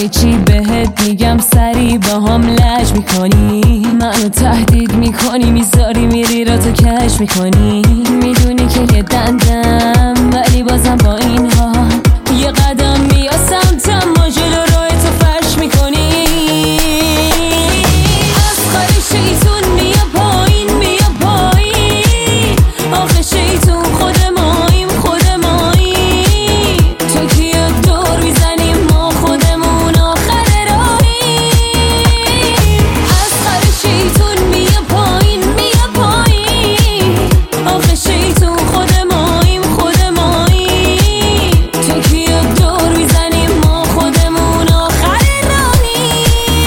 همه چی بهت میگم سری با هم لج میکنی، منو تهدید میکنی، میذاری میری را تو کش میکنی. میدونی که یه دندم ولی بازم با اینها یه قدم بیا سمتم، ما جلو روی تو فرش میکنی. از خاری شیطون میا پایین میا پایین، آخه شیطون خود ماییم خود ماییم. تو کیا دور میزنیم ما خودمون آخر راهیم. از خاری شیطون میا پایین میا پایین، آخه شیطون خود ماییم خود ماییم. تو کیا دور میزنیم ما خودمون آخر راهیم.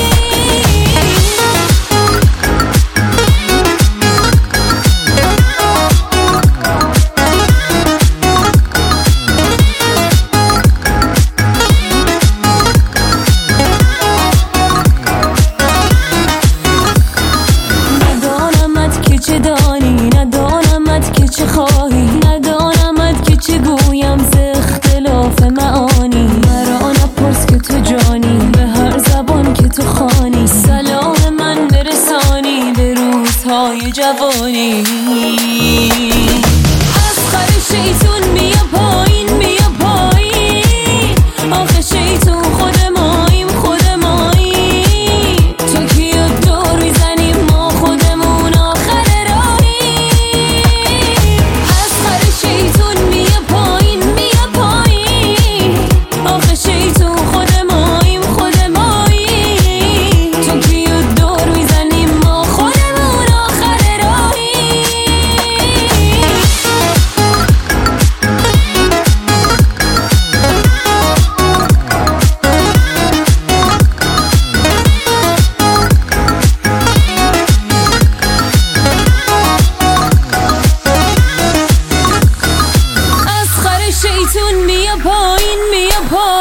ندانمت که چه دانی، ندانمت که چه خواهی، ندانمت که چه گویم ز اختلاف معانی. مرا نپرس که تو جانی، به هر زبان که تو خوانی سلام من برسانی به روزهای جوانی. از خر شیطون میا پایین میا پایین، آخه شیطون خود ماییم خود ماییم. تو کیا دور میزنیم ما خودمون آخر راهیم. از خر شیطون میا پایین میا پایین، آخه شیطون خود ماییم خود ماییم. تو کیا دور میزنیم ما خودمون آخر راهیم. از خر شیطون میا پایین میا پایین.